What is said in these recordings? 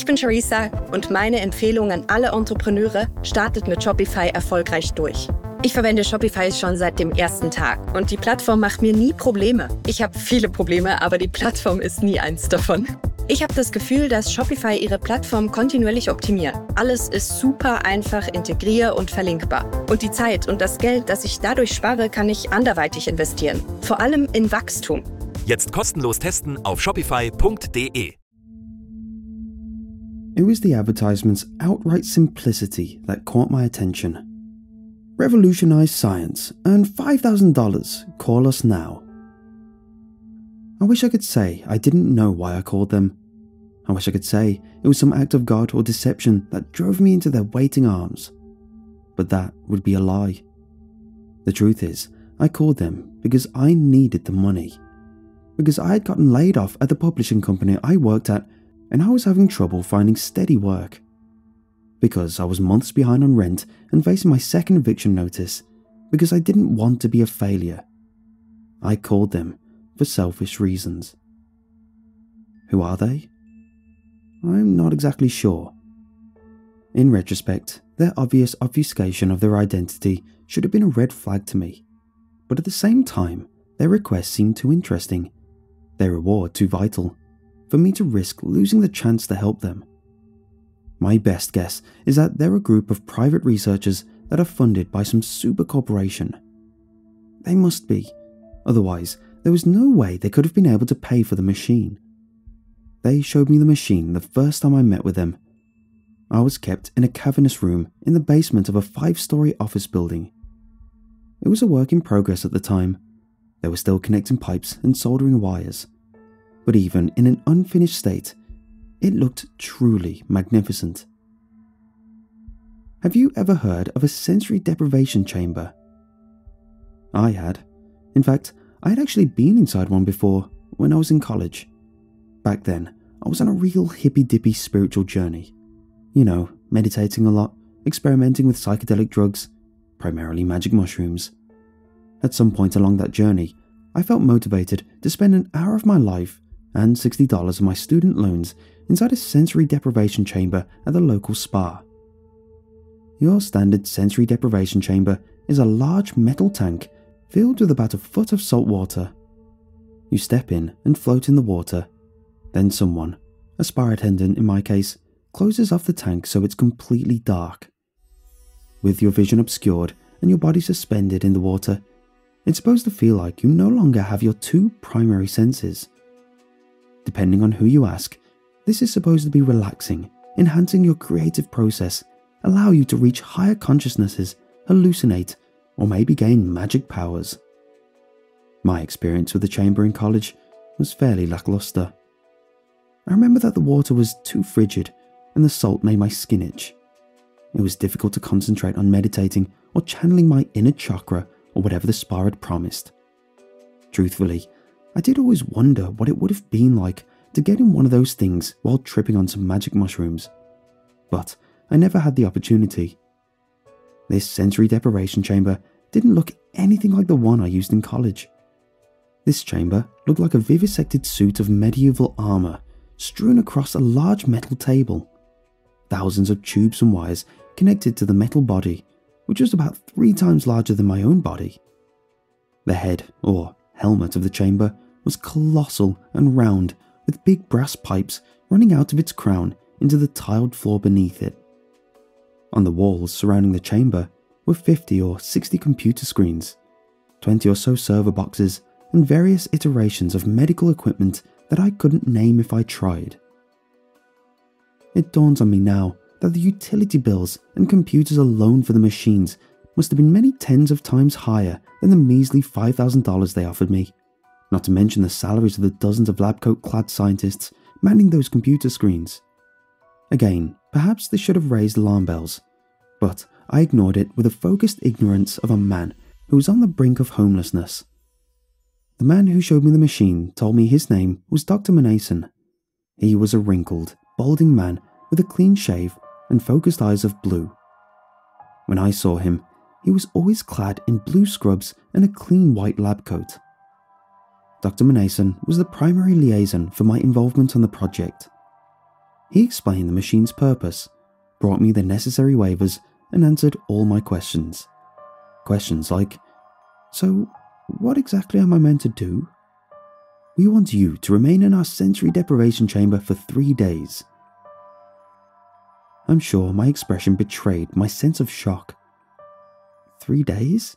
Ich bin Charissa und meine Empfehlung an alle Entrepreneure: startet mit Shopify erfolgreich durch. Ich verwende Shopify schon seit dem ersten Tag und die Plattform macht mir nie Probleme. Ich habe viele Probleme, aber die Plattform ist nie eins davon. Ich habe das Gefühl, dass Shopify ihre Plattform kontinuierlich optimiert. Alles ist super einfach integrier- und verlinkbar. Und die Zeit und das Geld, das ich dadurch spare, kann ich anderweitig investieren. Vor allem in Wachstum. Jetzt kostenlos testen auf shopify.de. It was the advertisement's outright simplicity that caught my attention. Revolutionize science, earn $5,000, call us now. I wish I could say I didn't know why I called them. I wish I could say it was some act of God or deception that drove me into their waiting arms. But that would be a lie. The truth is, I called them because I needed the money. Because I had gotten laid off at the publishing company I worked at and I was having trouble finding steady work. Because I was months behind on rent and facing my second eviction notice. Because I didn't want to be a failure. I called them for selfish reasons. Who are they? I'm not exactly sure. In retrospect, their obvious obfuscation of their identity should have been a red flag to me. But at the same time, their request seemed too interesting, their reward too vital, for me to risk losing the chance to help them. My best guess is that they're a group of private researchers that are funded by some super corporation. They must be, otherwise there was no way they could have been able to pay for the machine. They showed me the machine the first time I met with them. I was kept in a cavernous room in the basement of a 5-story office building. It was a work in progress at the time. They were still connecting pipes and soldering wires. But even in an unfinished state, it looked truly magnificent. Have you ever heard of a sensory deprivation chamber? I had. In fact, I had actually been inside one before when I was in college. Back then, I was on a real hippy-dippy spiritual journey. You know, meditating a lot, experimenting with psychedelic drugs, primarily magic mushrooms. At some point along that journey, I felt motivated to spend an hour of my life and $60 of my student loans inside a sensory deprivation chamber at the local spa. Your standard sensory deprivation chamber is a large metal tank filled with about a foot of salt water. You step in and float in the water. Then someone, a spa attendant in my case, closes off the tank so it's completely dark. With your vision obscured and your body suspended in the water, it's supposed to feel like you no longer have your two primary senses. Depending on who you ask, this is supposed to be relaxing, enhancing your creative process, allow you to reach higher consciousnesses, hallucinate, or maybe gain magic powers. My experience with the chamber in college was fairly lackluster. I remember that the water was too frigid and the salt made my skin itch. It was difficult to concentrate on meditating or channeling my inner chakra or whatever the spa had promised. Truthfully, I did always wonder what it would have been like to get in one of those things while tripping on some magic mushrooms. But I never had the opportunity. This sensory deprivation chamber didn't look anything like the one I used in college. This chamber looked like a vivisected suit of medieval armor strewn across a large metal table. Thousands of tubes and wires connected to the metal body, which was about 3 times larger than my own body. The head, or helmet of the chamber, was colossal and round, with big brass pipes running out of its crown into the tiled floor beneath it. On the walls surrounding the chamber were 50 or 60 computer screens, 20 or so server boxes, and various iterations of medical equipment that I couldn't name if I tried. It dawns on me now that the utility bills and computers alone for the machines must have been many tens of times higher than the measly $5,000 they offered me, not to mention the salaries of the dozens of lab coat-clad scientists manning those computer screens. Again, perhaps this should have raised alarm bells, but I ignored it with the focused ignorance of a man who was on the brink of homelessness. The man who showed me the machine told me his name was Dr. Manason. He was a wrinkled, balding man with a clean shave and focused eyes of blue. When I saw him, he was always clad in blue scrubs and a clean white lab coat. Dr. Manason was the primary liaison for my involvement on the project. He explained the machine's purpose, brought me the necessary waivers, and answered all my questions. Questions like, "So, what exactly am I meant to do?" "We want you to remain in our sensory deprivation chamber for 3 days." I'm sure my expression betrayed my sense of shock. 3 days?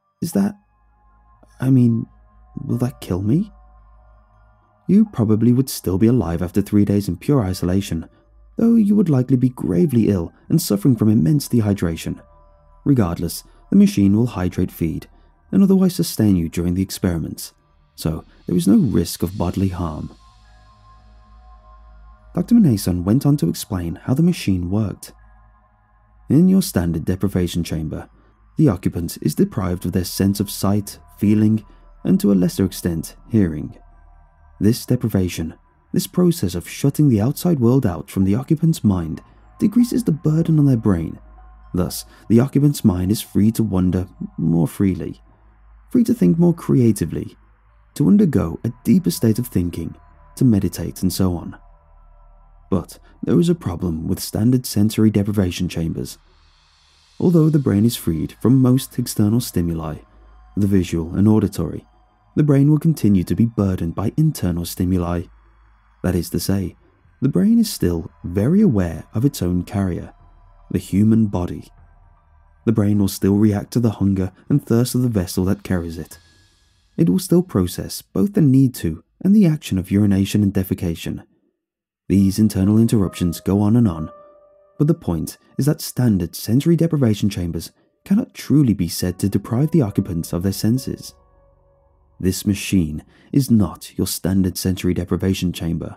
Will that kill me? You probably would still be alive after 3 days in pure isolation, though you would likely be gravely ill and suffering from immense dehydration. Regardless, the machine will hydrate feed and otherwise sustain you during the experiments, so there is no risk of bodily harm. Dr. Menason went on to explain how the machine worked. In your standard deprivation chamber, the occupant is deprived of their sense of sight, feeling, and to a lesser extent, hearing. This deprivation, this process of shutting the outside world out from the occupant's mind, decreases the burden on their brain. Thus, the occupant's mind is free to wander more freely, free to think more creatively, to undergo a deeper state of thinking, to meditate, and so on. But there is a problem with standard sensory deprivation chambers. Although the brain is freed from most external stimuli, the visual and auditory, the brain will continue to be burdened by internal stimuli. That is to say, the brain is still very aware of its own carrier, the human body. The brain will still react to the hunger and thirst of the vessel that carries it. It will still process both the need to and the action of urination and defecation. These internal interruptions go on, but the point is that standard sensory deprivation chambers cannot truly be said to deprive the occupants of their senses. This machine is not your standard sensory deprivation chamber.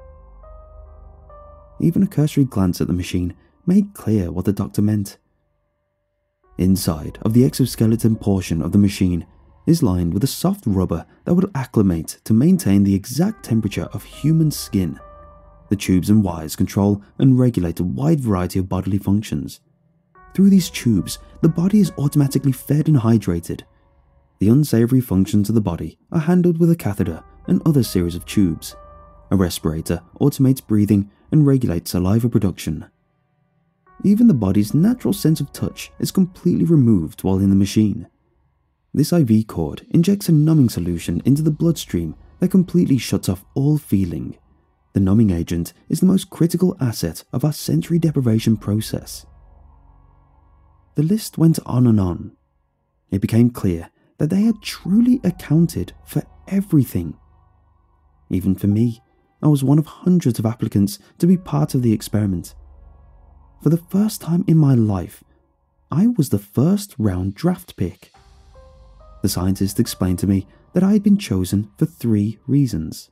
Even a cursory glance at the machine made clear what the doctor meant. Inside of the exoskeleton portion of the machine is lined with a soft rubber that would acclimate to maintain the exact temperature of human skin. The tubes and wires control and regulate a wide variety of bodily functions. Through these tubes, the body is automatically fed and hydrated. The unsavory functions of the body are handled with a catheter and other series of tubes. A respirator automates breathing and regulates saliva production. Even the body's natural sense of touch is completely removed while in the machine. This IV cord injects a numbing solution into the bloodstream that completely shuts off all feeling. The numbing agent is the most critical asset of our sensory deprivation process. The list went on and on. It became clear that they had truly accounted for everything. Even for me, I was one of hundreds of applicants to be part of the experiment. For the first time in my life, I was the first round draft pick. The scientist explained to me that I had been chosen for 3 reasons.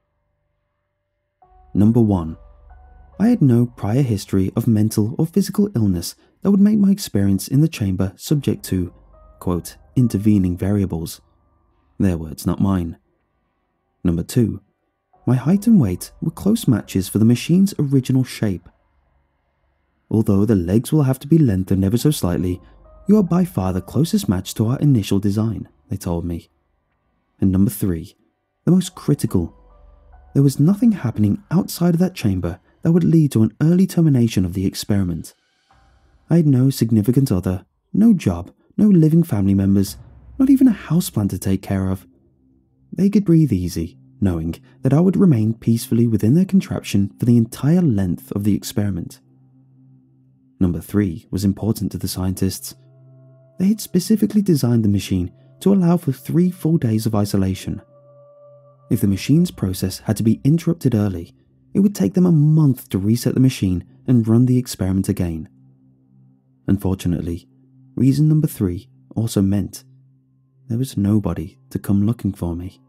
Number 1. I had no prior history of mental or physical illness that would make my experience in the chamber subject to, quote, intervening variables. Their words, not mine. Number 2. My height and weight were close matches for the machine's original shape. Although the legs will have to be lengthened ever so slightly, you are by far the closest match to our initial design, they told me. And number 3, the most critical. There was nothing happening outside of that chamber that would lead to an early termination of the experiment. I had no significant other, no job, no living family members, not even a houseplant to take care of. They could breathe easy, knowing that I would remain peacefully within their contraption for the entire length of the experiment. Number 3 was important to the scientists. They had specifically designed the machine to allow for 3 full days of isolation. If the machine's process had to be interrupted early, it would take them a month to reset the machine and run the experiment again. Unfortunately, reason number 3 also meant there was nobody to come looking for me.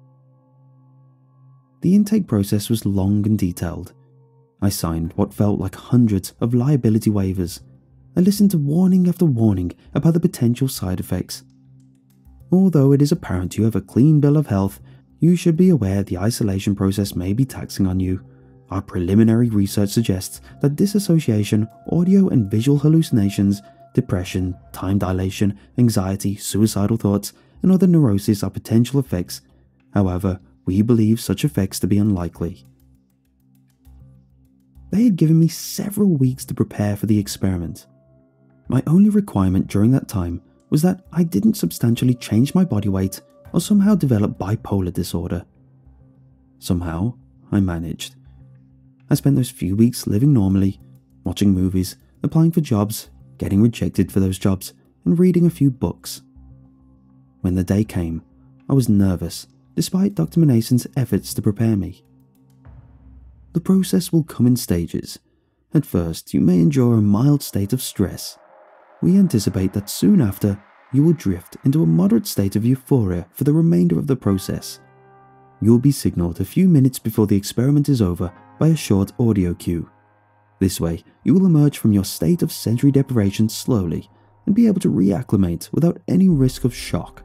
The intake process was long and detailed. I signed what felt like hundreds of liability waivers. I listened to warning after warning about the potential side effects. Although it is apparent you have a clean bill of health, you should be aware the isolation process may be taxing on you. Our preliminary research suggests that dissociation, audio and visual hallucinations, depression, time dilation, anxiety, suicidal thoughts, and other neuroses are potential effects. However, we believe such effects to be unlikely. they had given me several weeks to prepare for the experiment. My only requirement during that time was that I didn't substantially change my body weight or somehow develop bipolar disorder. Somehow, I managed. I spent those few weeks living normally, watching movies, applying for jobs, getting rejected for those jobs, and reading a few books. When the day came, I was nervous, despite Dr. Manason's efforts to prepare me. The process will come in stages. At first, you may endure a mild state of stress. We anticipate that soon after, you will drift into a moderate state of euphoria for the remainder of the process. You will be signaled a few minutes before the experiment is over by a short audio cue. This way, you will emerge from your state of sensory deprivation slowly and be able to reacclimate without any risk of shock.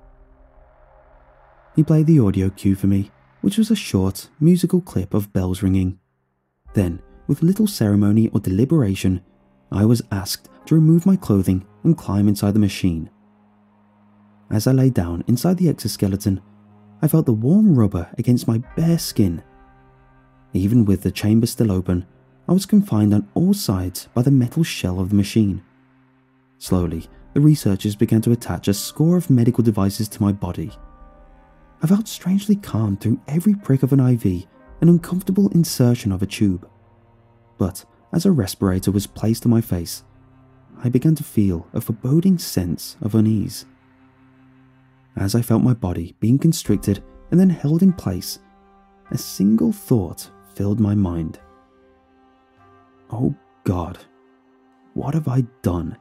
He played the audio cue for me, which was a short, musical clip of bells ringing. Then, with little ceremony or deliberation, I was asked to remove my clothing and climb inside the machine. As I lay down inside the exoskeleton, I felt the warm rubber against my bare skin. Even with the chamber still open, I was confined on all sides by the metal shell of the machine. Slowly, the researchers began to attach a score of medical devices to my body. I felt strangely calm through every prick of an IV and uncomfortable insertion of a tube. But as a respirator was placed on my face, I began to feel a foreboding sense of unease. As I felt my body being constricted and then held in place, a single thought filled my mind. Oh God, what have I done?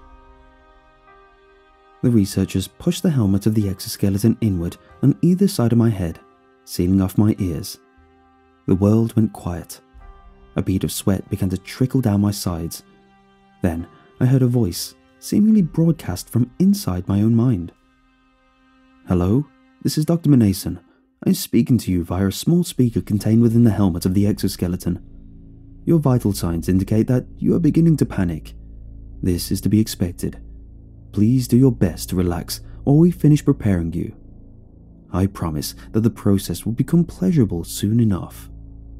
The researchers pushed the helmet of the exoskeleton inward on either side of my head, sealing off my ears. The world went quiet. A bead of sweat began to trickle down my sides. Then I heard a voice, seemingly broadcast from inside my own mind. Hello, this is Dr. Manason. I am speaking to you via a small speaker contained within the helmet of the exoskeleton. Your vital signs indicate that you are beginning to panic. This is to be expected. Please do your best to relax while we finish preparing you. I promise that the process will become pleasurable soon enough.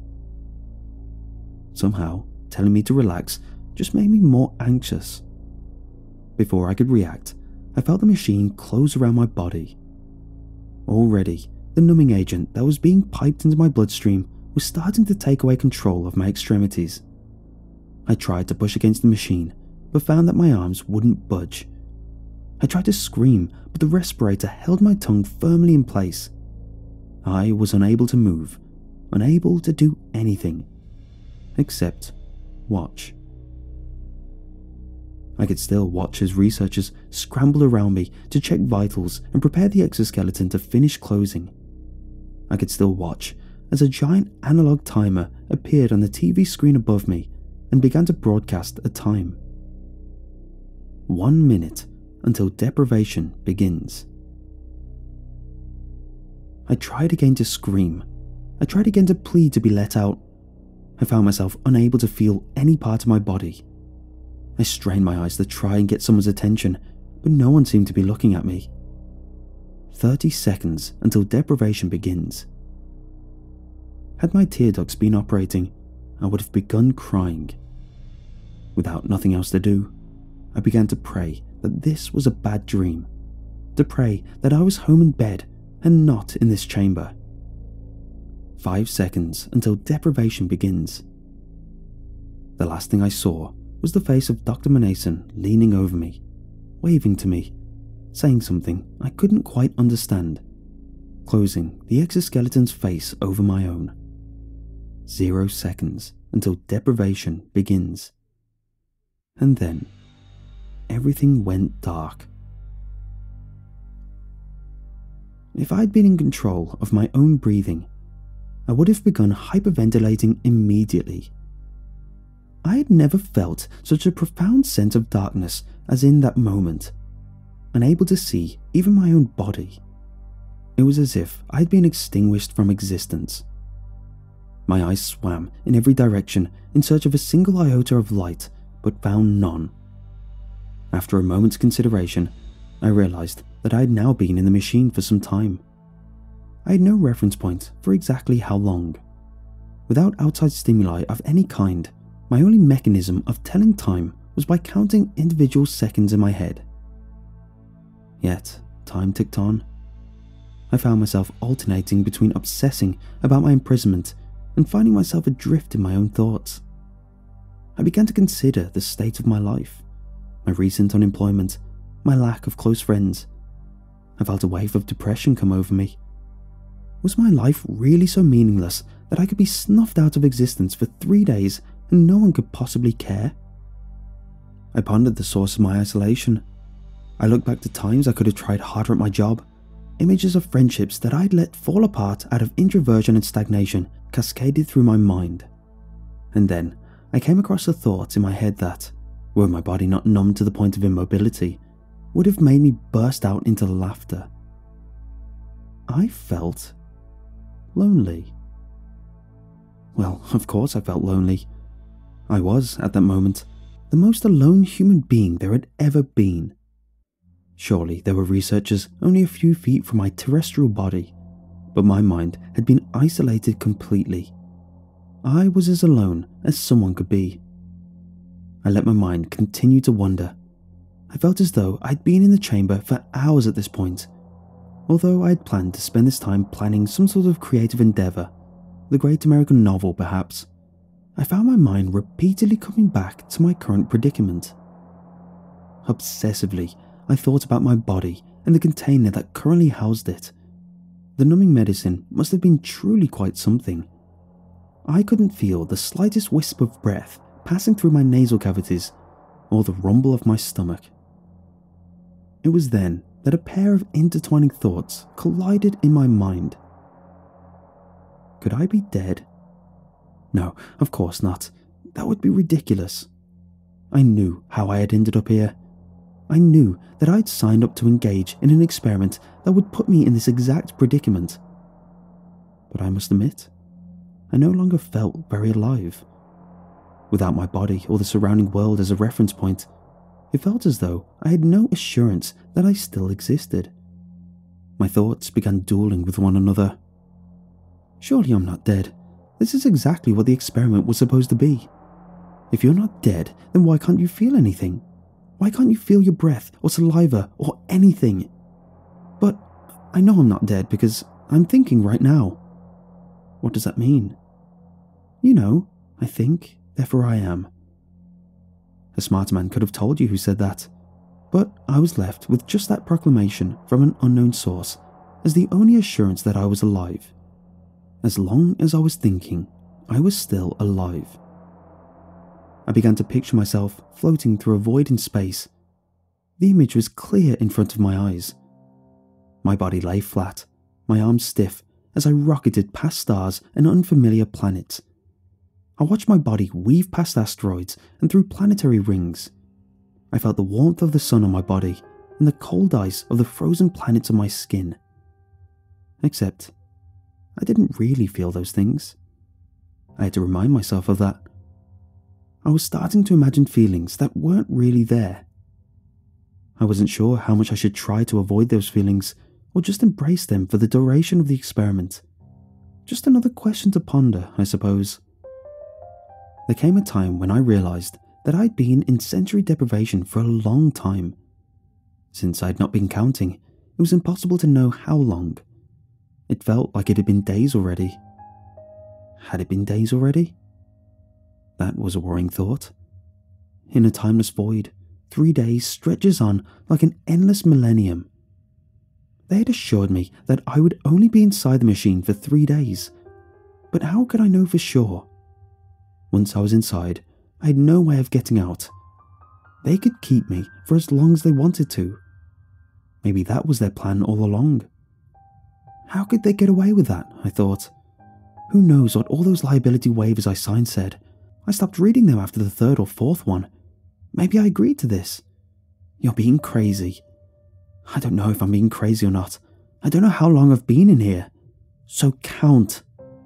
Somehow, telling me to relax just made me more anxious. Before I could react, I felt the machine close around my body. Already, the numbing agent that was being piped into my bloodstream was starting to take away control of my extremities. I tried to push against the machine, but found that my arms wouldn't budge. I tried to scream, but the respirator held my tongue firmly in place. I was unable to move, unable to do anything, except watch. I could still watch as researchers scrambled around me to check vitals and prepare the exoskeleton to finish closing. I could still watch as a giant analog timer appeared on the TV screen above me and began to broadcast a time. 1 minute until deprivation begins. I tried again to scream. I tried again to plead to be let out. I found myself unable to feel any part of my body. I strained my eyes to try and get someone's attention, but no one seemed to be looking at me. 30 seconds until deprivation begins. Had my tear ducts been operating, I would have begun crying. Without nothing else to do, I began to pray that this was a bad dream, to pray that I was home in bed and not in this chamber. 5 seconds until deprivation begins. The last thing I saw was the face of Dr. Manason leaning over me, waving to me, saying something I couldn't quite understand, closing the exoskeleton's face over my own. 0 seconds until deprivation begins. And then, everything went dark. If I'd been in control of my own breathing, I would have begun hyperventilating immediately. I had never felt such a profound sense of darkness as in that moment, unable to see even my own body. It was as if I had been extinguished from existence. My eyes swam in every direction in search of a single iota of light, but found none. After a moment's consideration, I realized that I had now been in the machine for some time. I had no reference point for exactly how long. Without outside stimuli of any kind, my only mechanism of telling time was by counting individual seconds in my head. Yet, time ticked on. I found myself alternating between obsessing about my imprisonment and finding myself adrift in my own thoughts. I began to consider the state of my life, my recent unemployment, my lack of close friends. I felt a wave of depression come over me. Was my life really so meaningless that I could be snuffed out of existence for 3 days and no one could possibly care? I pondered the source of my isolation. I looked back to times I could have tried harder at my job. Images of friendships that I'd let fall apart out of introversion and stagnation cascaded through my mind. And then I came across the thought in my head that, were my body not numb to the point of immobility, would have made me burst out into laughter. I felt lonely. Well, of course I felt lonely. I was, at that moment, the most alone human being there had ever been. Surely there were researchers only a few feet from my terrestrial body, but my mind had been isolated completely. I was as alone as someone could be. I let my mind continue to wander. I felt as though I'd been in the chamber for hours at this point. Although I had planned to spend this time planning some sort of creative endeavour, the great American novel perhaps, I found my mind repeatedly coming back to my current predicament. Obsessively, I thought about my body and the container that currently housed it. The numbing medicine must have been truly quite something. I couldn't feel the slightest wisp of breath passing through my nasal cavities or the rumble of my stomach. It was then that a pair of intertwining thoughts collided in my mind. Could I be dead? No, of course not. That would be ridiculous. I knew how I had ended up here. I knew that I'd signed up to engage in an experiment that would put me in this exact predicament. But I must admit, I no longer felt very alive. Without my body or the surrounding world as a reference point, it felt as though I had no assurance that I still existed. My thoughts began dueling with one another. Surely I'm not dead. This is exactly what the experiment was supposed to be. If you're not dead, then why can't you feel anything? Why can't you feel your breath or saliva or anything? But I know I'm not dead because I'm thinking right now. What does that mean? You know, I think, therefore I am. A smart man could have told you who said that, but I was left with just that proclamation from an unknown source as the only assurance that I was alive. As long as I was thinking, I was still alive. I began to picture myself floating through a void in space. The image was clear in front of my eyes. My body lay flat, my arms stiff, as I rocketed past stars and unfamiliar planets. I watched my body weave past asteroids and through planetary rings. I felt the warmth of the sun on my body and the cold ice of the frozen planets on my skin. Except, I didn't really feel those things. I had to remind myself of that. I was starting to imagine feelings that weren't really there. I wasn't sure how much I should try to avoid those feelings or just embrace them for the duration of the experiment. Just another question to ponder, I suppose. There came a time when I realised that I'd been in sensory deprivation for a long time. Since I'd not been counting, it was impossible to know how long. It felt like it had been days already. Had it been days already? That was a worrying thought. In a timeless void, 3 days stretches on like an endless millennium. They had assured me that I would only be inside the machine for 3 days. But how could I know for sure? Once I was inside, I had no way of getting out. They could keep me for as long as they wanted to. Maybe that was their plan all along. How could they get away with that, I thought. Who knows what all those liability waivers I signed said? I stopped reading them after the third or fourth one. Maybe I agreed to this. You're being crazy. I don't know if I'm being crazy or not. I don't know how long I've been in here. So count.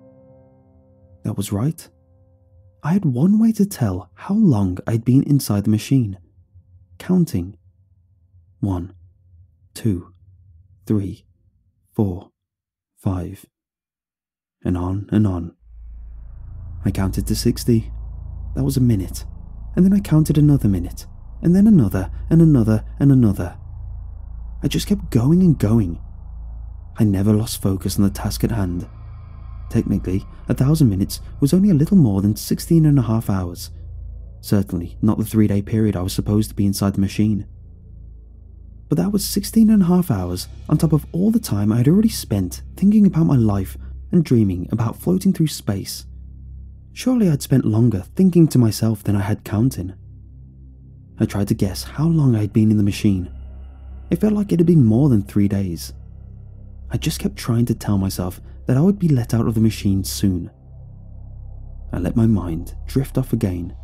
That was right. I had one way to tell how long I'd been inside the machine. Counting. 1, 2, 3, 4, 5. And on and on. I counted to 60. That was a minute. And then I counted another minute. And then another, and another, and another. I just kept going and going. I never lost focus on the task at hand. Technically, 1,000 minutes was only a little more than 16.5 hours. Certainly not the 3-day period I was supposed to be inside the machine. But that was 16.5 hours on top of all the time I had already spent thinking about my life and dreaming about floating through space. Surely I'd spent longer thinking to myself than I had counting. I tried to guess how long I had been in the machine. It felt like it had been more than 3 days. I just kept trying to tell myself that I would be let out of the machine soon. I let my mind drift off again.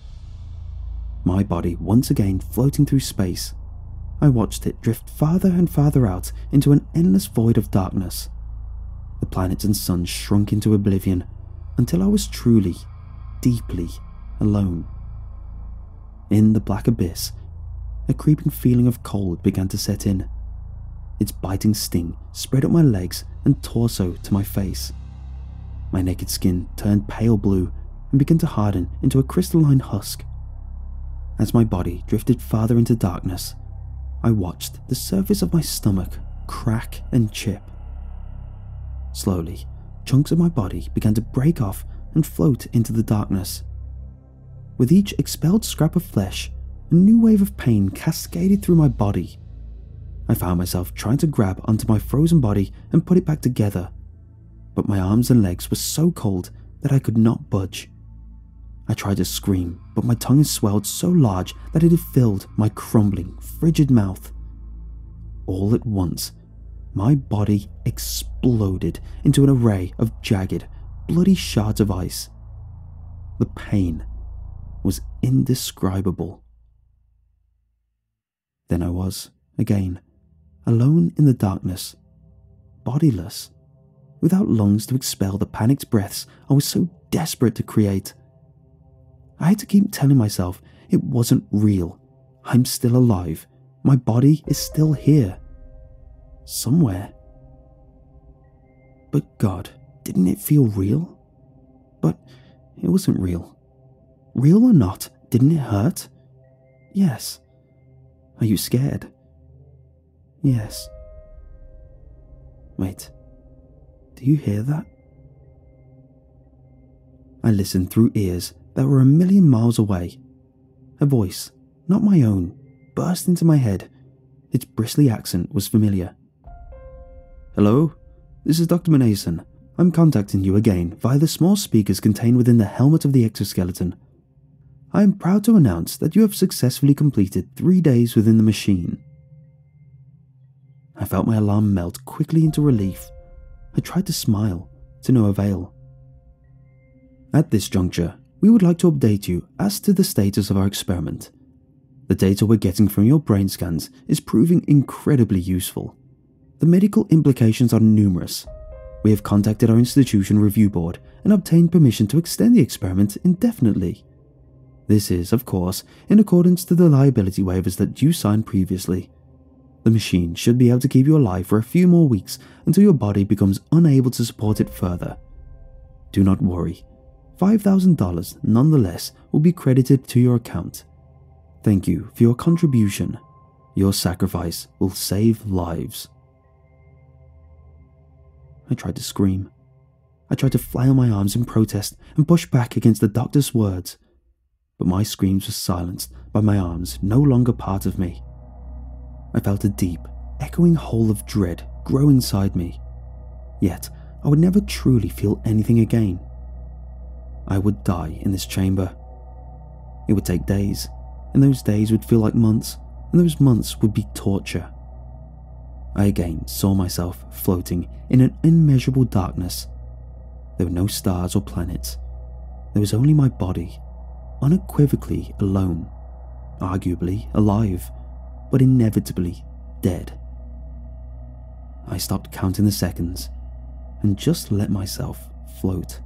My body once again floating through space. I watched it drift farther and farther out into an endless void of darkness. The planets and suns shrunk into oblivion until I was truly, deeply alone. In the black abyss, a creeping feeling of cold began to set in. Its biting sting spread up my legs and torso to my face. My naked skin turned pale blue and began to harden into a crystalline husk. As my body drifted farther into darkness, I watched the surface of my stomach crack and chip. Slowly, chunks of my body began to break off and float into the darkness. With each expelled scrap of flesh, a new wave of pain cascaded through my body. I found myself trying to grab onto my frozen body and put it back together, but my arms and legs were so cold that I could not budge. I tried to scream, but my tongue had swelled so large that it had filled my crumbling, frigid mouth. All at once, my body exploded into an array of jagged, bloody shards of ice. The pain was indescribable. Then I was, again, alone in the darkness, bodiless, without lungs to expel the panicked breaths I was so desperate to create. I had to keep telling myself it wasn't real. I'm still alive. My body is still here. Somewhere. But God, didn't it feel real? But it wasn't real. Real or not, didn't it hurt? Yes. Are you scared? Yes. Wait. Do you hear that? I listened through ears that were a million miles away. A voice, not my own, burst into my head. Its bristly accent was familiar. Hello? This is Dr. Manason. I'm contacting you again via the small speakers contained within the helmet of the exoskeleton. I am proud to announce that you have successfully completed 3 days within the machine. I felt my alarm melt quickly into relief. I tried to smile, to no avail. At this juncture, we would like to update you as to the status of our experiment. The data we're getting from your brain scans is proving incredibly useful. The medical implications are numerous. We have contacted our institution review board and obtained permission to extend the experiment indefinitely. This is, of course, in accordance to the liability waivers that you signed previously. The machine should be able to keep you alive for a few more weeks until your body becomes unable to support it further. Do not worry. $5,000 nonetheless will be credited to your account. Thank you for your contribution. Your sacrifice will save lives. I tried to scream. I tried to flail my arms in protest and push back against the doctor's words, but my screams were silenced by my arms no longer part of me. I felt a deep, echoing hole of dread grow inside me. Yet, I would never truly feel anything again. I would die in this chamber. It would take days, and those days would feel like months, and those months would be torture. I again saw myself floating in an immeasurable darkness. There were no stars or planets. There was only my body, unequivocally alone, arguably alive, but inevitably dead. I stopped counting the seconds and just let myself float.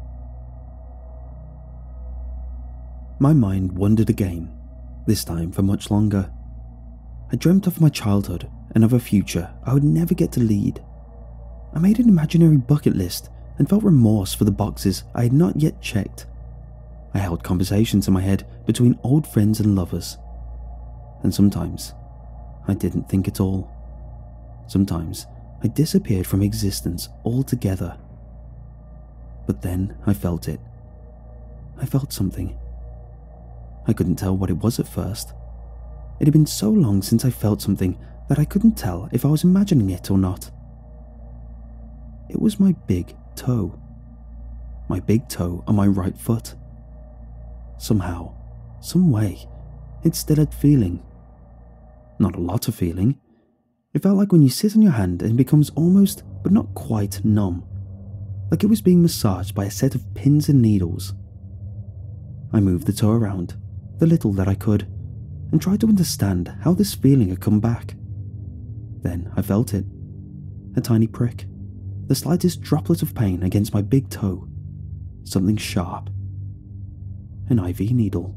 My mind wandered again, this time for much longer. I dreamt of my childhood and of a future I would never get to lead. I made an imaginary bucket list and felt remorse for the boxes I had not yet checked. I held conversations in my head between old friends and lovers. And sometimes, I didn't think at all. Sometimes, I disappeared from existence altogether. But then I felt it. I felt something. I couldn't tell what it was at first. It had been so long since I felt something that I couldn't tell if I was imagining it or not. It was my big toe. My big toe on my right foot. Somehow, some way, it still had feeling. Not a lot of feeling. It felt like when you sit on your hand and it becomes almost, but not quite, numb. Like it was being massaged by a set of pins and needles. I moved the toe around, the little that I could, and tried to understand how this feeling had come back. Then I felt it. A tiny prick. The slightest droplet of pain against my big toe. Something sharp. An IV needle.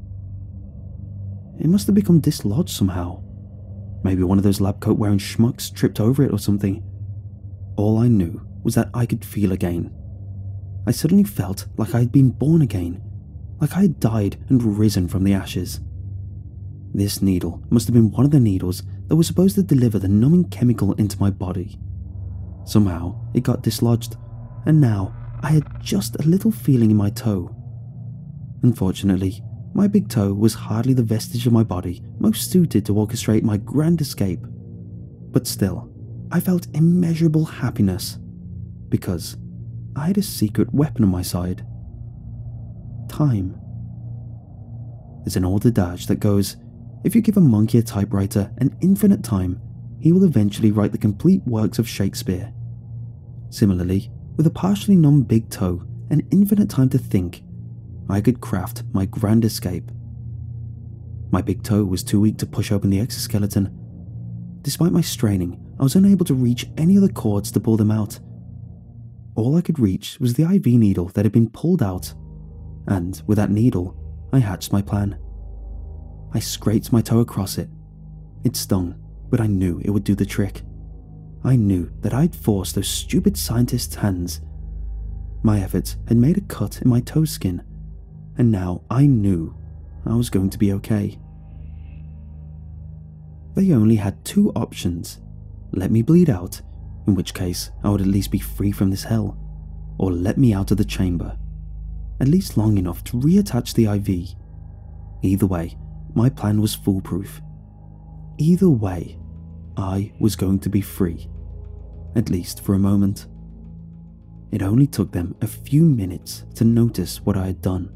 It must have become dislodged somehow. Maybe one of those lab coat wearing schmucks tripped over it or something. All I knew was that I could feel again. I suddenly felt like I had been born again, like I had died and risen from the ashes. This needle must have been one of the needles that was supposed to deliver the numbing chemical into my body. Somehow it got dislodged, and now I had just a little feeling in my toe. Unfortunately, my big toe was hardly the vestige of my body most suited to orchestrate my grand escape. But still, I felt immeasurable happiness, because I had a secret weapon on my side. Time. There's an old adage that goes, if you give a monkey a typewriter and infinite time, he will eventually write the complete works of Shakespeare. Similarly, with a partially numb big toe and infinite time to think, I could craft my grand escape. My big toe was too weak to push open the exoskeleton. Despite my straining, I was unable to reach any of the cords to pull them out. All I could reach was the IV needle that had been pulled out, and with that needle, I hatched my plan. I scraped my toe across it. It stung, but I knew it would do the trick. I knew that I'd forced those stupid scientists' hands. My efforts had made a cut in my toe skin, and now I knew I was going to be okay. They only had two options: let me bleed out, in which case I would at least be free from this hell, or let me out of the chamber, at least long enough to reattach the IV. Either way, my plan was foolproof. Either way, I was going to be free, at least for a moment. It only took them a few minutes to notice what I had done.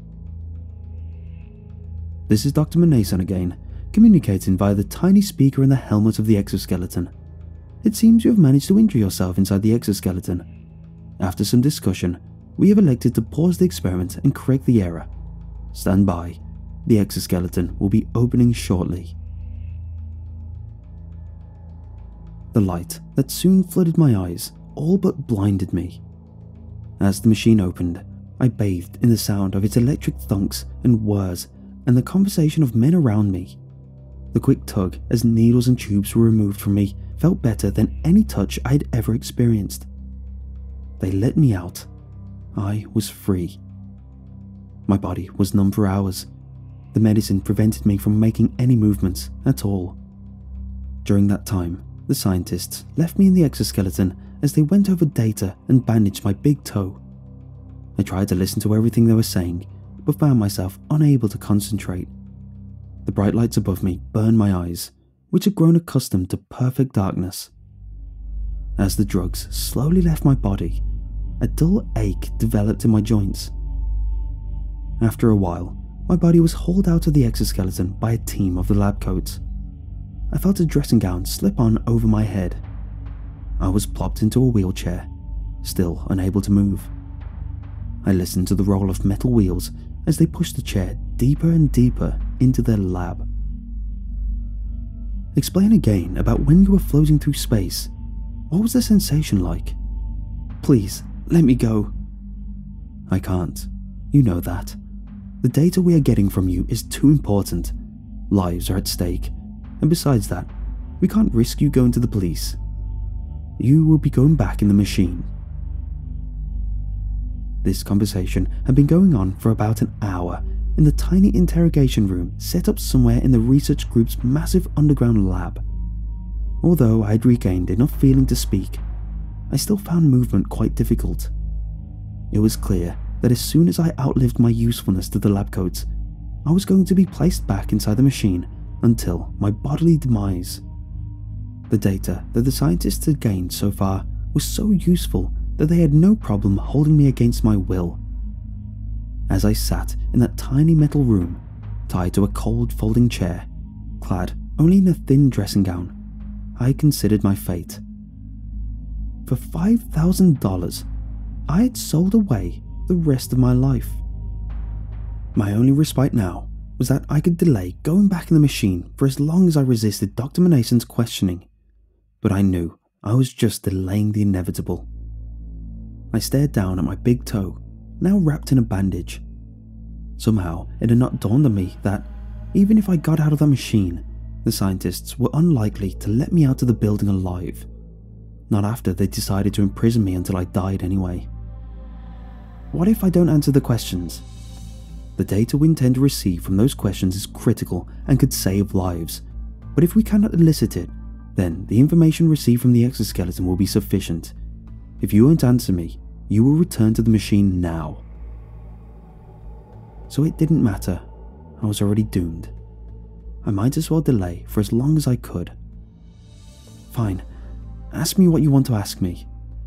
This is Dr. Manason again, communicating via the tiny speaker in the helmet of the exoskeleton. It seems you have managed to injure yourself inside the exoskeleton. After some discussion, we have elected to pause the experiment and correct the error. Stand by. The exoskeleton will be opening shortly. The light that soon flooded my eyes all but blinded me. As the machine opened, I bathed in the sound of its electric thunks and whirs and the conversation of men around me. The quick tug as needles and tubes were removed from me felt better than any touch I had ever experienced. They let me out. I was free. My body was numb for hours. The medicine prevented me from making any movements at all. During that time, the scientists left me in the exoskeleton as they went over data and bandaged my big toe. I tried to listen to everything they were saying, but found myself unable to concentrate. The bright lights above me burned my eyes, which had grown accustomed to perfect darkness. As the drugs slowly left my body, a dull ache developed in my joints. After a while, my body was hauled out of the exoskeleton by a team of the lab coats. I felt a dressing gown slip on over my head. I was plopped into a wheelchair, still unable to move. I listened to the roll of metal wheels as they pushed the chair deeper and deeper into their lab. Explain again about when you were floating through space. What was the sensation like? Please, let me go. I can't. You know that. The data we are getting from you is too important. Lives are at stake. And besides that, we can't risk you going to the police. You will be going back in the machine. This conversation had been going on for about an hour in the tiny interrogation room set up somewhere in the research group's massive underground lab. Although I had regained enough feeling to speak, I still found movement quite difficult. It was clear that as soon as I outlived my usefulness to the lab coats, I was going to be placed back inside the machine until my bodily demise. The data that the scientists had gained so far was so useful that they had no problem holding me against my will. As I sat in that tiny metal room, tied to a cold folding chair, clad only in a thin dressing gown, I considered my fate. For $5,000, I had sold away the rest of my life. My only respite now was that I could delay going back in the machine for as long as I resisted Dr. Manason's questioning, but I knew I was just delaying the inevitable. I stared down at my big toe, now wrapped in a bandage. Somehow it had not dawned on me that, even if I got out of that machine, the scientists were unlikely to let me out of the building alive. Not after they decided to imprison me until I died anyway. What if I don't answer the questions? The data we intend to receive from those questions is critical and could save lives, but if we cannot elicit it, then the information received from the exoskeleton will be sufficient. If you won't answer me, you will return to the machine now. So it didn't matter. I was already doomed. I might as well delay for as long as I could. Fine, ask me what you want to ask me.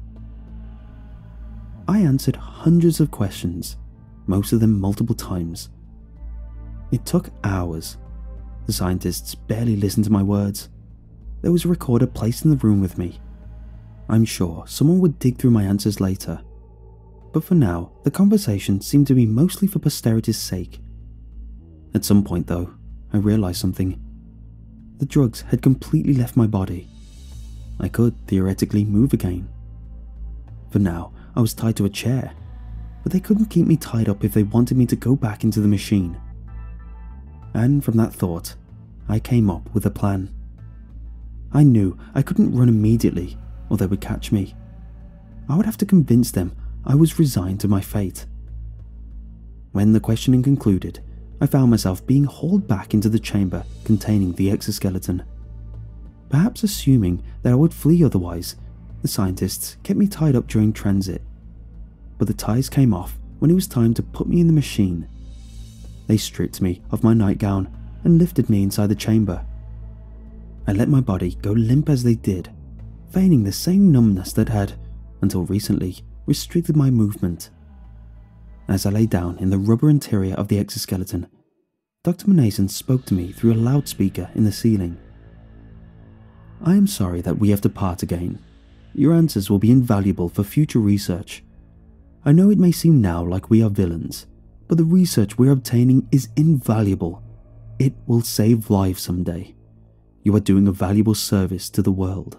I answered hundreds of questions, most of them multiple times. It took hours. The scientists barely listened to my words. There was a recorder placed in the room with me. I'm sure someone would dig through my answers later. But for now, the conversation seemed to be mostly for posterity's sake. At some point though, I realized something. The drugs had completely left my body. I could theoretically move again. For now, I was tied to a chair, but they couldn't keep me tied up if they wanted me to go back into the machine. And from that thought, I came up with a plan. I knew I couldn't run immediately, or they would catch me. I would have to convince them I was resigned to my fate. When the questioning concluded, I found myself being hauled back into the chamber containing the exoskeleton. Perhaps assuming that I would flee otherwise, the scientists kept me tied up during transit. But the ties came off when it was time to put me in the machine. They stripped me of my nightgown and lifted me inside the chamber. I let my body go limp as they did, feigning the same numbness that had, until recently, restricted my movement. As I lay down in the rubber interior of the exoskeleton, Dr. Manason spoke to me through a loudspeaker in the ceiling. I am sorry that we have to part again. Your answers will be invaluable for future research. I know it may seem now like we are villains, but the research we're obtaining is invaluable. It will save lives someday. You are doing a valuable service to the world.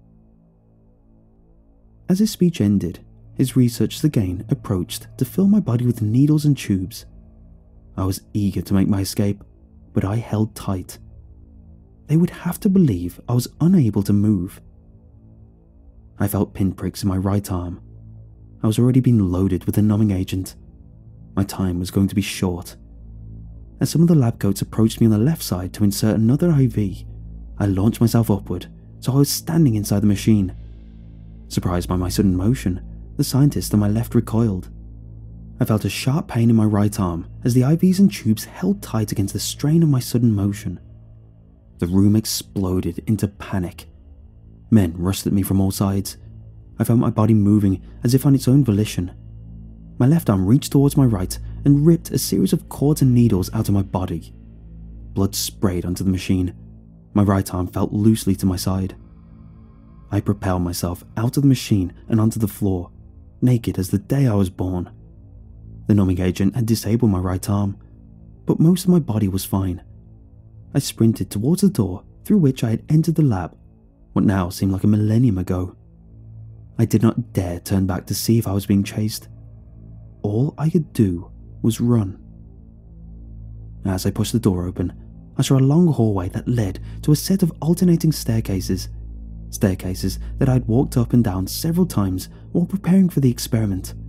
As his speech ended, his researchers again approached to fill my body with needles and tubes. I was eager to make my escape, but I held tight. They would have to believe I was unable to move. I felt pinpricks in my right arm. I was already being loaded with a numbing agent. My time was going to be short. As some of the lab coats approached me on the left side to insert another IV, I launched myself upward, so I was standing inside the machine. Surprised by my sudden motion, the scientist on my left recoiled. I felt a sharp pain in my right arm as the IVs and tubes held tight against the strain of my sudden motion. The room exploded into panic. Men rushed at me from all sides. I felt my body moving as if on its own volition. My left arm reached towards my right and ripped a series of cords and needles out of my body. Blood sprayed onto the machine. My right arm fell loosely to my side. I propelled myself out of the machine and onto the floor, naked as the day I was born. The numbing agent had disabled my right arm, but most of my body was fine. I sprinted towards the door through which I had entered the lab, what now seemed like a millennium ago. I did not dare turn back to see if I was being chased. All I could do was run. As I pushed the door open, I saw a long hallway that led to a set of alternating staircases that I'd walked up and down several times while preparing for the experiment.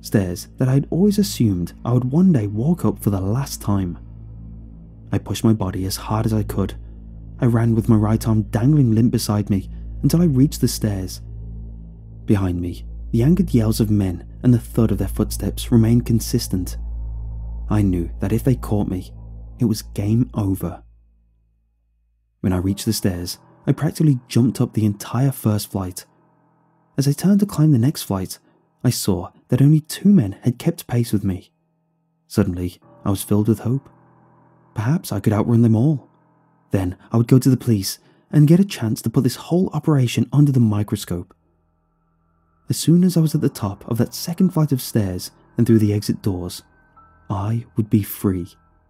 stairs that I'd always assumed I would one day walk up for the last time. I pushed my body as hard as I could. I ran with my right arm dangling limp beside me until I reached the stairs. Behind me, the angered yells of men and the thud of their footsteps remained consistent. I knew that if they caught me, it was game over. When I reached the stairs, I practically jumped up the entire first flight. As I turned to climb the next flight, I saw that only 2 men had kept pace with me. Suddenly, I was filled with hope. Perhaps I could outrun them all. Then I would go to the police and get a chance to put this whole operation under the microscope. As soon as I was at the top of that second flight of stairs and through the exit doors, I would be free.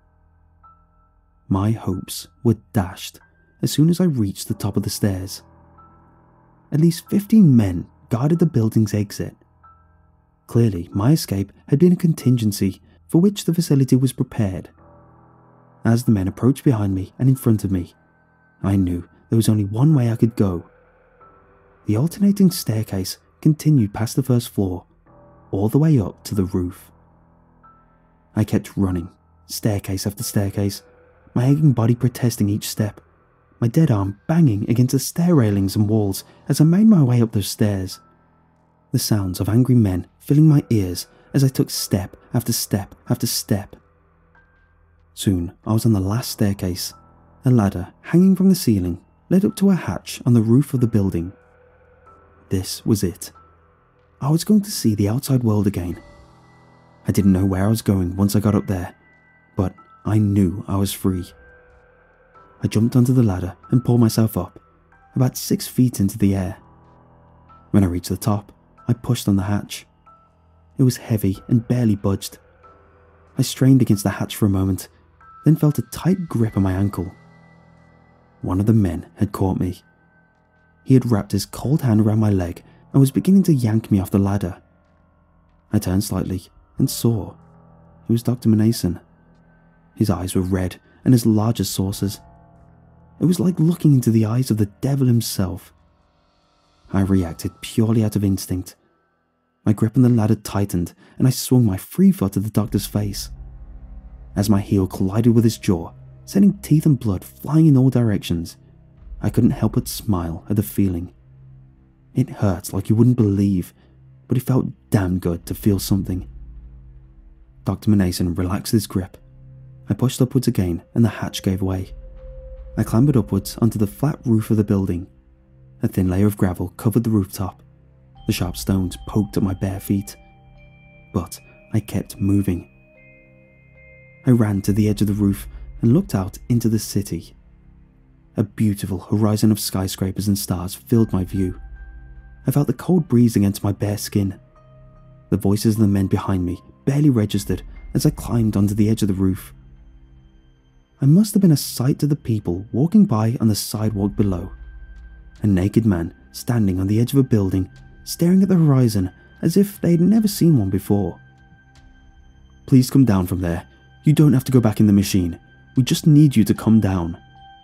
My hopes were dashed as soon as I reached the top of the stairs. At least 15 men guarded the building's exit. Clearly, my escape had been a contingency for which the facility was prepared. As the men approached behind me and in front of me, I knew there was only one way I could go. The alternating staircase continued past the first floor, all the way up to the roof. I kept running, staircase after staircase, my aching body protesting each step, my dead arm banging against the stair railings and walls as I made my way up those stairs. The sounds of angry men filling my ears as I took step after step after step. Soon I was on the last staircase. A ladder hanging from the ceiling led up to a hatch on the roof of the building. This was it. I was going to see the outside world again. I didn't know where I was going once I got up there, but I knew I was free. I jumped onto the ladder and pulled myself up, about 6 feet into the air. When I reached the top, I pushed on the hatch. It was heavy and barely budged. I strained against the hatch for a moment, then felt a tight grip on my ankle. One of the men had caught me. He had wrapped his cold hand around my leg and was beginning to yank me off the ladder. I turned slightly and saw it was Dr. Manason. His eyes were red and as large as saucers. It was like looking into the eyes of the devil himself. I reacted purely out of instinct. My grip on the ladder tightened and I swung my free foot at the doctor's face. As my heel collided with his jaw, sending teeth and blood flying in all directions, I couldn't help but smile at the feeling. It hurt like you wouldn't believe, but it felt damn good to feel something. Dr. Manason relaxed his grip. I pushed upwards again and the hatch gave way. I clambered upwards onto the flat roof of the building. A thin layer of gravel covered the rooftop. The sharp stones poked at my bare feet. But I kept moving. I ran to the edge of the roof and looked out into the city. A beautiful horizon of skyscrapers and stars filled my view. I felt the cold breeze against my bare skin. The voices of the men behind me barely registered as I climbed onto the edge of the roof. I must have been a sight to the people walking by on the sidewalk below. A naked man standing on the edge of a building, staring at the horizon as if they had never seen one before. "Please come down from there. You don't have to go back in the machine. We just need you to come down."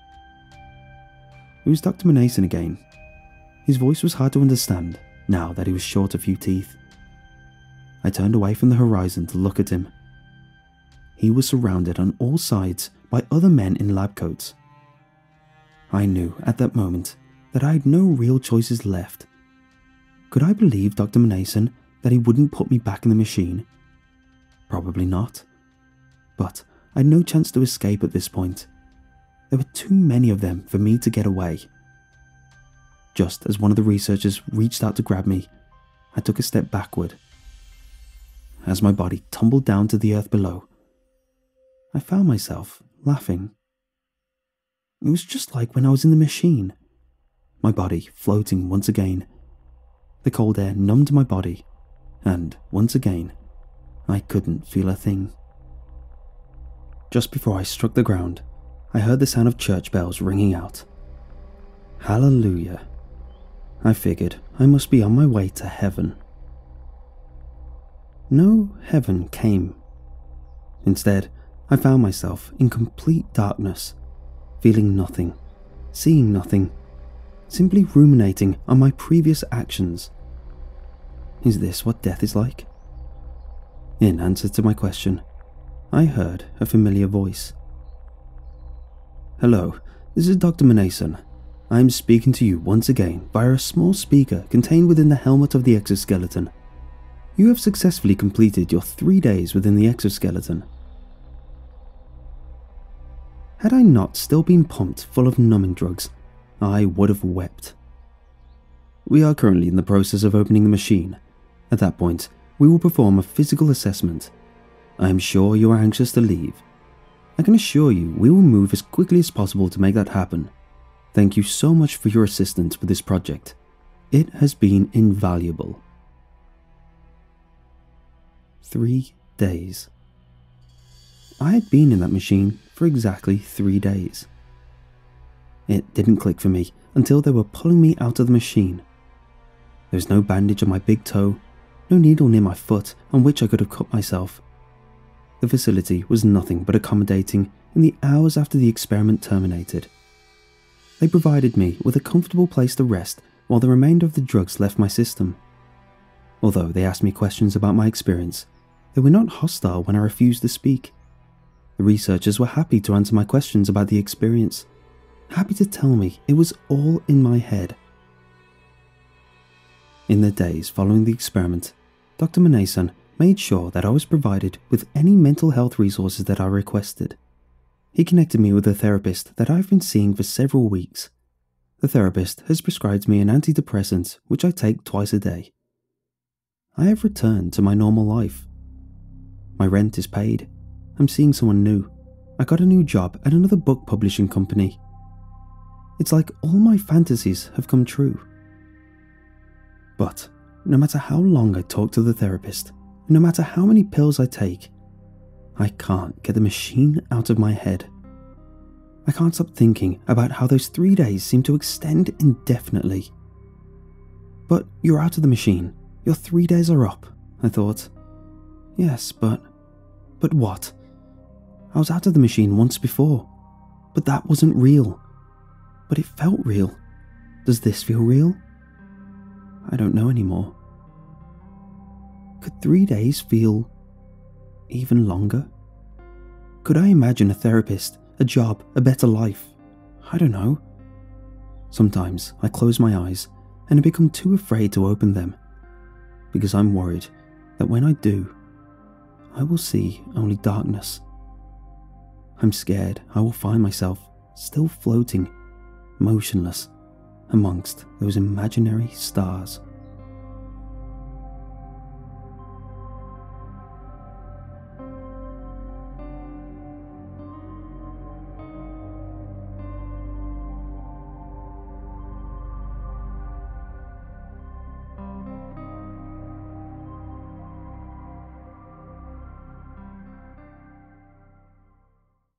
It was Dr. Manason again. His voice was hard to understand now that he was short a few teeth. I turned away from the horizon to look at him. He was surrounded on all sides by other men in lab coats. I knew at that moment that I had no real choices left. Could I believe Dr. Manason that he wouldn't put me back in the machine? Probably not. But I had no chance to escape at this point. There were too many of them for me to get away. Just as one of the researchers reached out to grab me, I took a step backward. As my body tumbled down to the earth below, I found myself laughing. It was just like when I was in the machine, my body floating once again. The cold air numbed my body, and once again, I couldn't feel a thing. Just before I struck the ground, I heard the sound of church bells ringing out. Hallelujah. I figured I must be on my way to heaven. No heaven came. Instead, I found myself in complete darkness, feeling nothing, seeing nothing, simply ruminating on my previous actions. Is this what death is like? In answer to my question, I heard a familiar voice. "Hello, this is Dr. Manason. I am speaking to you once again via a small speaker contained within the helmet of the exoskeleton. You have successfully completed your 3 days within the exoskeleton." Had I not still been pumped full of numbing drugs, I would have wept. "We are currently in the process of opening the machine. At that point, we will perform a physical assessment. I am sure you are anxious to leave. I can assure you we will move as quickly as possible to make that happen. Thank you so much for your assistance with this project. It has been invaluable." 3 days. I had been in that machine for exactly 3 days. It didn't click for me until they were pulling me out of the machine. There was no bandage on my big toe, no needle near my foot on which I could have cut myself. The facility was nothing but accommodating in the hours after the experiment terminated. They provided me with a comfortable place to rest while the remainder of the drugs left my system. Although they asked me questions about my experience, they were not hostile when I refused to speak. The researchers were happy to answer my questions about the experience, happy to tell me it was all in my head. In the days following the experiment, Dr. Manason made sure that I was provided with any mental health resources that I requested. He connected me with a therapist that I've been seeing for several weeks. The therapist has prescribed me an antidepressant which I take twice a day. I have returned to my normal life. My rent is paid. I'm seeing someone new. I got a new job at another book publishing company. It's like all my fantasies have come true. But no matter how long I talk to the therapist, no matter how many pills I take, I can't get the machine out of my head. I can't stop thinking about how those 3 days seem to extend indefinitely. "But you're out of the machine. Your 3 days are up," I thought. Yes, but what? I was out of the machine once before, but that wasn't real. But it felt real. Does this feel real? I don't know anymore. Could 3 days feel even longer? Could I imagine a therapist, a job, a better life? I don't know. Sometimes I close my eyes and I become too afraid to open them, because I'm worried that when I do, I will see only darkness. I'm scared I will find myself still floating, motionless, amongst those imaginary stars.